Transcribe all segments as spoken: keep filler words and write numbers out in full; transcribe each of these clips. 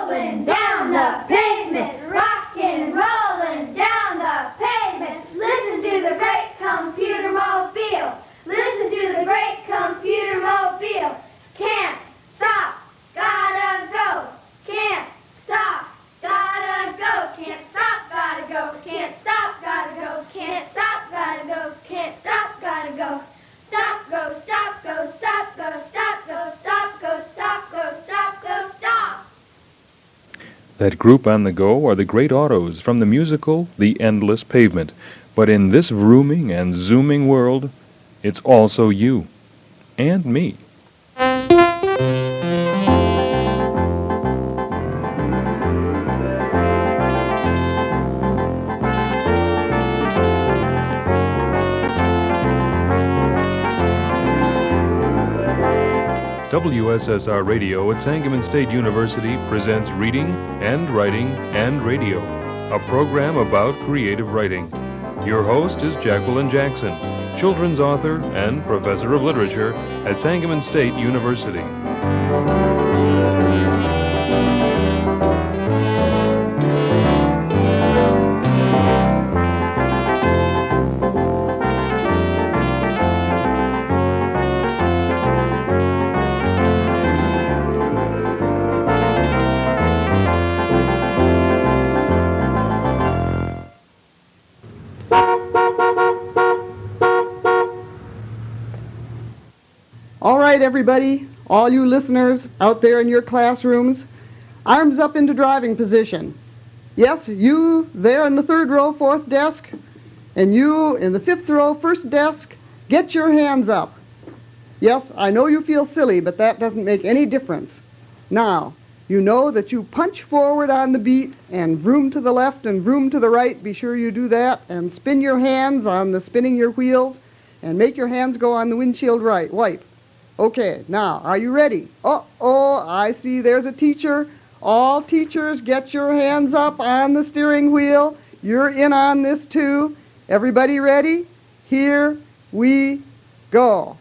rolling down the pavement, rockin', rolling down the pavement. Listen to the great computer mobile. Listen to the great computer mobile. Can't stop, gotta go. Can't stop, gotta go. Can't stop, gotta go. Can't stop, gotta go. Can't stop, gotta go. Can't stop, gotta go. Stop, go, stop, go, stop, go, stop, go, stop, go, stop, go, stop, go, stop. That group on the go are the Great Autos from the musical The Endless Pavement. But in this vrooming and zooming world, it's also you and me. W S S R Radio at Sangamon State University presents Reading and Writing and Radio, a program about creative writing. Your host is Jacqueline Jackson, children's author and professor of literature at Sangamon State University. All right, everybody, all you listeners out there in your classrooms, arms up into driving position. Yes, you there in the third row, fourth desk, and you in the fifth row, first desk, get your hands up. Yes, I know you feel silly, but that doesn't make any difference. Now, you know that you punch forward on the beat and vroom to the left and vroom to the right. Be sure you do that, and spin your hands on the spinning your wheels, and make your hands go on the windshield right, wipe. Okay, now, are you ready? Uh-oh, I see there's a teacher. All teachers, get your hands up on the steering wheel. You're in on this too. Everybody ready? Here we go.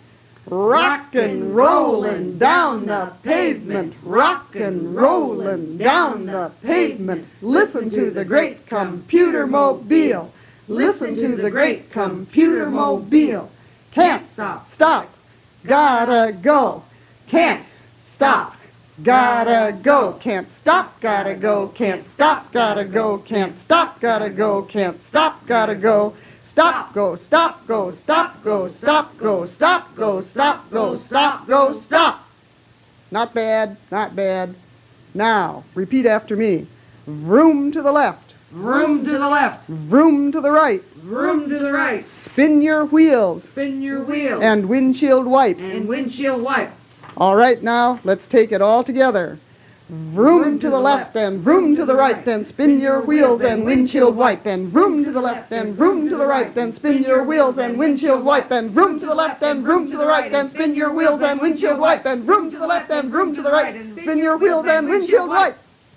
Rockin' rollin' down the pavement, rockin' rollin' down the pavement. Listen to the great computer mobile. Listen to the great computer mobile. Can't stop, stop. Gotta go, can't stop, gotta go, can't stop, gotta go, can't stop, gotta go, can't stop, gotta go, can't stop, gotta go, stop, go, stop, go, stop, go, stop, go, stop, go, stop, go, stop, go, stop. Not bad, not bad. Now, repeat after me. Vroom to the left. Vroom to the left. Vroom to the right. Vroom to the right. Spin your wheels. Spin your wheels. And windshield wipe. And windshield wipe. All right, now, let's take it all together. Vroom to the left and vroom to the right, then spin your wheels and windshield wipe. And vroom to the left and vroom to the right, then spin your wheels and windshield wipe. And vroom to the left and vroom to the right, then spin your wheels and windshield wipe. And vroom to the left and vroom to the right, spin your wheels and windshield wipe.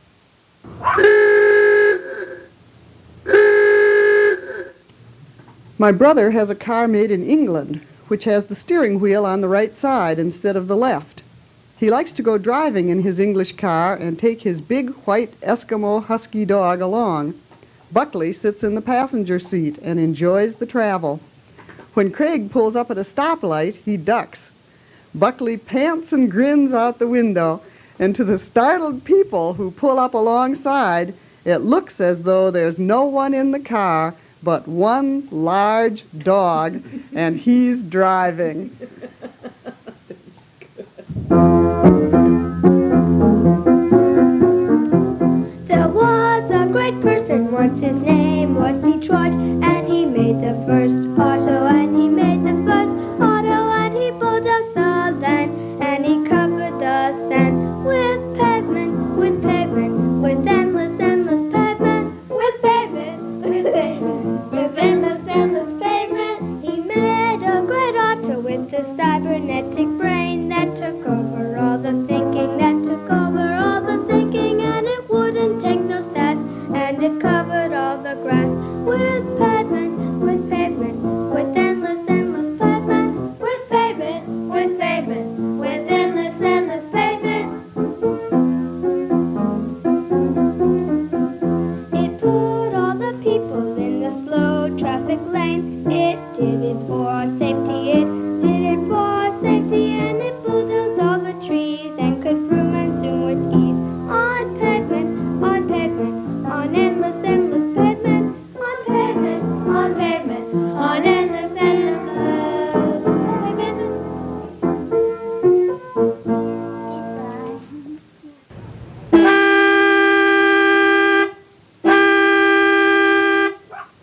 My brother has a car made in England, which has the steering wheel on the right side instead of the left. He likes to go driving in his English car and take his big white Eskimo husky dog along. Buckley sits in the passenger seat and enjoys the travel. When Craig pulls up at a stoplight, he ducks. Buckley pants and grins out the window, and to the startled people who pull up alongside, it looks as though there's no one in the car but one large dog, and he's driving. There was a great person once, his name was Detroit, and he made the first auto, and he made the first auto, and he pulled us the land, and he covered the sand with pavement, with pavement, with endless, endless pavement, with pavement, with pavement, with endless, endless pavement. He made a great auto with the side.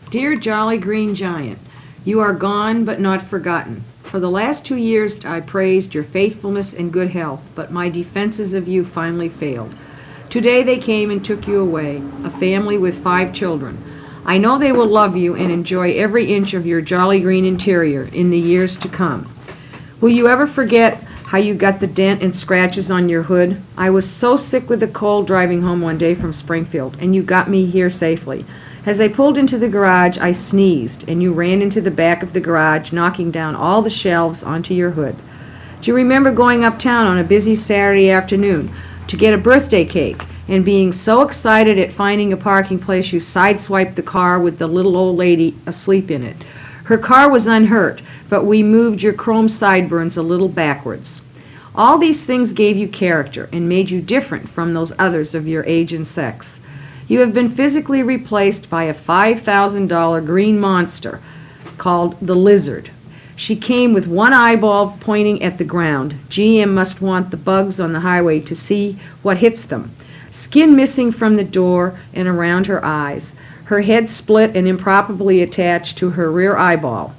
Dear Jolly Green Giant, you are gone but not forgotten. For the last two years I praised your faithfulness and good health, but my defenses of you finally failed. Today they came and took you away, a family with five children. I know they will love you and enjoy every inch of your jolly green interior in the years to come. Will you ever forget how you got the dent and scratches on your hood? I was so sick with the cold driving home one day from Springfield, and you got me here safely. As I pulled into the garage, I sneezed, and you ran into the back of the garage, knocking down all the shelves onto your hood. Do you remember going uptown on a busy Saturday afternoon to get a birthday cake, and being so excited at finding a parking place you sideswiped the car with the little old lady asleep in it? Her car was unhurt, but we moved your chrome sideburns a little backwards. All these things gave you character and made you different from those others of your age and sex. You have been physically replaced by a five thousand dollar green monster called the Lizard. She came with one eyeball pointing at the ground. G M must want the bugs on the highway to see what hits them. Skin missing from the door and around her eyes. Her head split and improperly attached to her rear eyeball.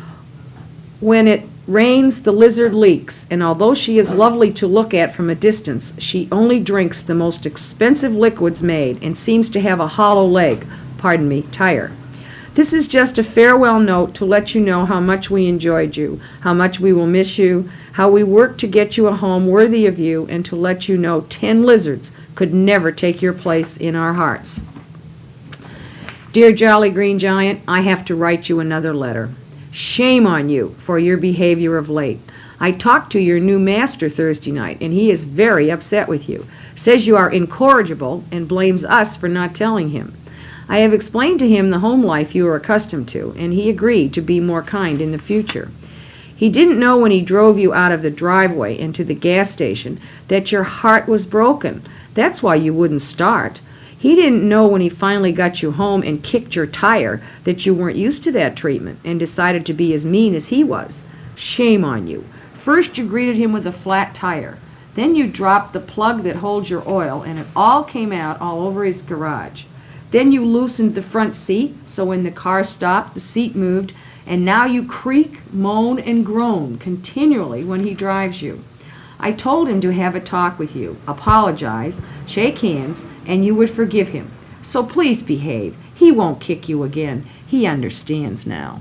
When it rains, the lizard leaks, and although she is lovely to look at from a distance, she only drinks the most expensive liquids made and seems to have a hollow leg, pardon me, tire. This is just a farewell note to let you know how much we enjoyed you, how much we will miss you, how we worked to get you a home worthy of you, and to let you know ten lizards could never take your place in our hearts. Dear Jolly Green Giant, I have to write you another letter. Shame on you for your behavior of late. I talked to your new master Thursday night, and he is very upset with you. Says you are incorrigible and blames us for not telling him. I have explained to him the home life you are accustomed to, and he agreed to be more kind in the future. He didn't know when he drove you out of the driveway into the gas station that your heart was broken. That's why you wouldn't start. He didn't know when he finally got you home and kicked your tire that you weren't used to that treatment and decided to be as mean as he was. Shame on you. First you greeted him with a flat tire. Then you dropped the plug that holds your oil, and it all came out all over his garage. Then you loosened the front seat, so when the car stopped, the seat moved, and now you creak, moan, and groan continually when he drives you. I told him to have a talk with you, apologize, shake hands, and you would forgive him. So please behave. He won't kick you again. He understands now.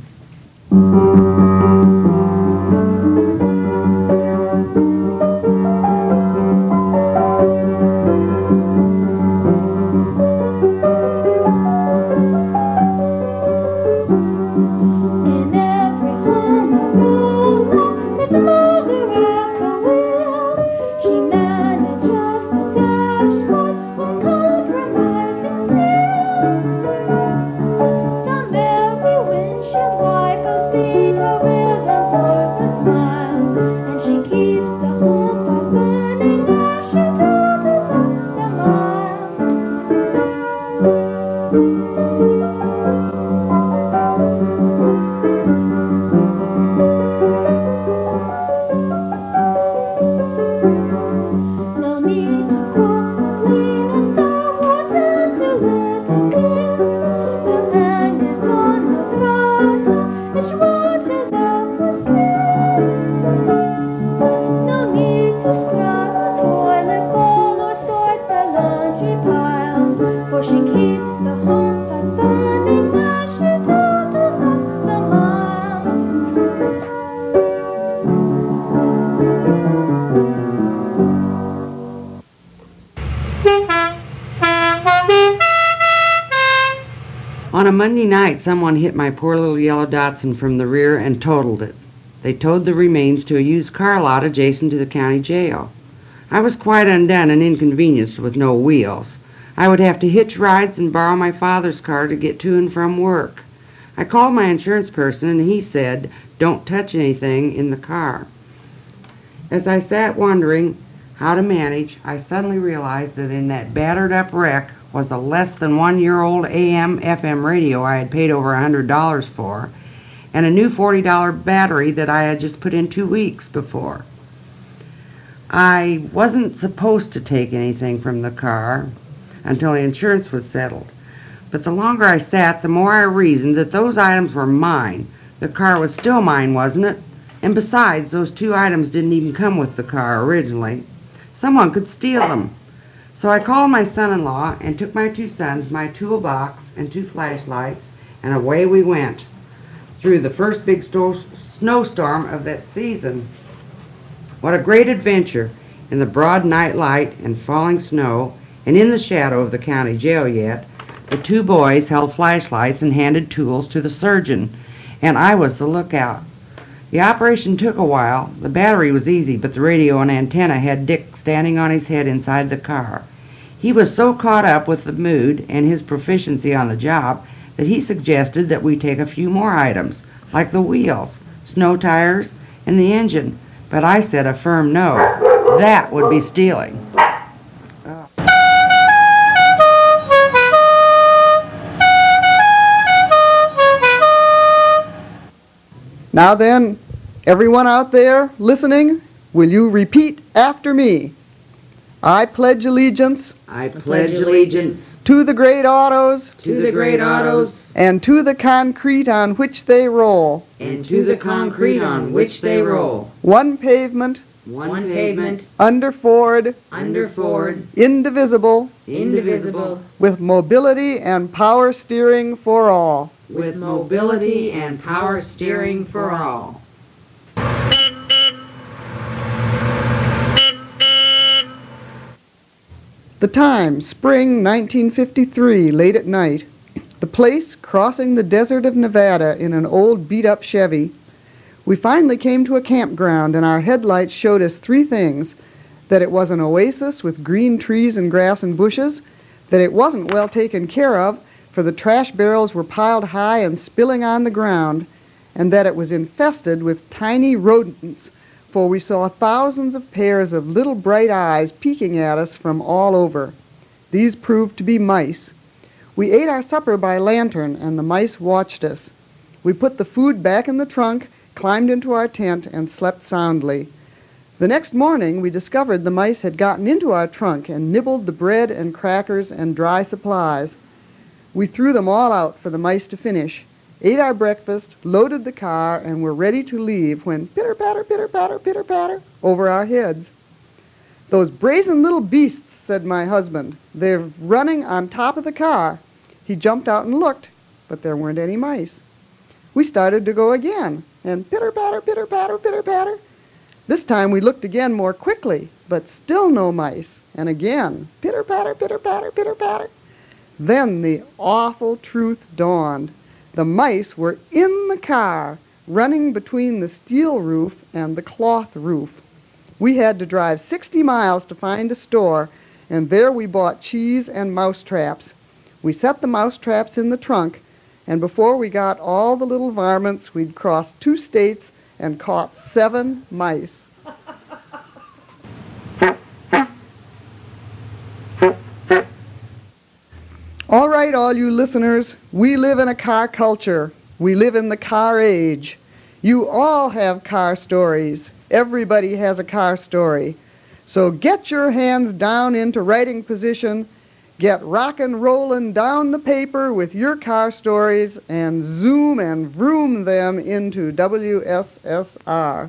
On a Monday night, someone hit my poor little yellow Datsun from the rear and totaled it. They towed the remains to a used car lot adjacent to the county jail. I was quite undone and inconvenienced with no wheels. I would have to hitch rides and borrow my father's car to get to and from work. I called my insurance person, and he said, "Don't touch anything in the car." As I sat wondering how to manage, I suddenly realized that in that battered-up wreck was a less than one-year-old A M F M radio I had paid over one hundred dollars for, and a new forty dollar battery that I had just put in two weeks before. I wasn't supposed to take anything from the car until the insurance was settled, But the longer I sat, the more I reasoned that those items were mine. The car was still mine, wasn't it? And besides, those two items didn't even come with the car originally. Someone could steal them. So I called my son-in-law and took my two sons, my toolbox, and two flashlights, and away we went through the first big sto- snowstorm of that season. What a great adventure in the broad night light and falling snow, and in the shadow of the county jail yet. The two boys held flashlights and handed tools to the surgeon, and I was the lookout. The operation took a while. The battery was easy, but the radio and antenna had Dick standing on his head inside the car. He was so caught up with the mood and his proficiency on the job that he suggested that we take a few more items, like the wheels, snow tires, and the engine. But I said a firm no. That would be stealing. Now then, everyone out there listening, will you repeat after me? I pledge allegiance I pledge allegiance to the great autos To the great autos and to the concrete on which they roll. and to the concrete on which they roll. One pavement, One pavement, under Ford, under Ford, indivisible, indivisible, with mobility and power steering for all. with mobility and power steering for all. The time, spring nineteen fifty-three, late at night. The place, crossing the desert of Nevada in an old beat-up Chevy. We finally came to a campground, and our headlights showed us three things: that it was an oasis with green trees and grass and bushes, that it wasn't well taken care of, for the trash barrels were piled high and spilling on the ground, and that it was infested with tiny rodents, for we saw thousands of pairs of little bright eyes peeking at us from all over. These proved to be mice. We ate our supper by lantern, and the mice watched us. We put the food back in the trunk, climbed into our tent, and slept soundly. The next morning, we discovered the mice had gotten into our trunk and nibbled the bread and crackers and dry supplies. We threw them all out for the mice to finish, ate our breakfast, loaded the car, and were ready to leave when pitter-patter, pitter-patter, pitter-patter over our heads. "Those brazen little beasts," said my husband. "They're running on top of the car." He jumped out and looked, but there weren't any mice. We started to go again, and pitter-patter, pitter-patter, pitter-patter. This time we looked again more quickly, but still no mice, and again, pitter-patter, pitter-patter, pitter-patter. Then the awful truth dawned. The mice were in the car, running between the steel roof and the cloth roof. We had to drive sixty miles to find a store, and there we bought cheese and mouse traps. We set the mouse traps in the trunk, and before we got all the little varmints, we'd crossed two states and caught seven mice. All right, all you listeners, we live in a car culture. We live in the car age. You all have car stories. Everybody has a car story. So get your hands down into writing position, get rock and rollin' down the paper with your car stories, and zoom and vroom them into W S S R.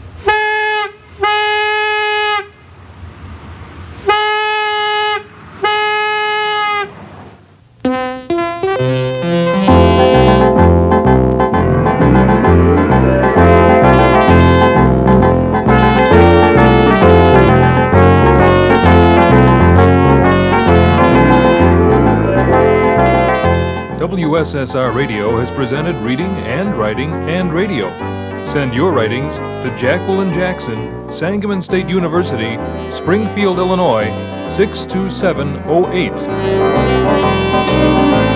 W S S R Radio has presented reading and writing and radio. Send your writings to Jacqueline Jackson, Sangamon State University, Springfield, Illinois, six two seven oh eight.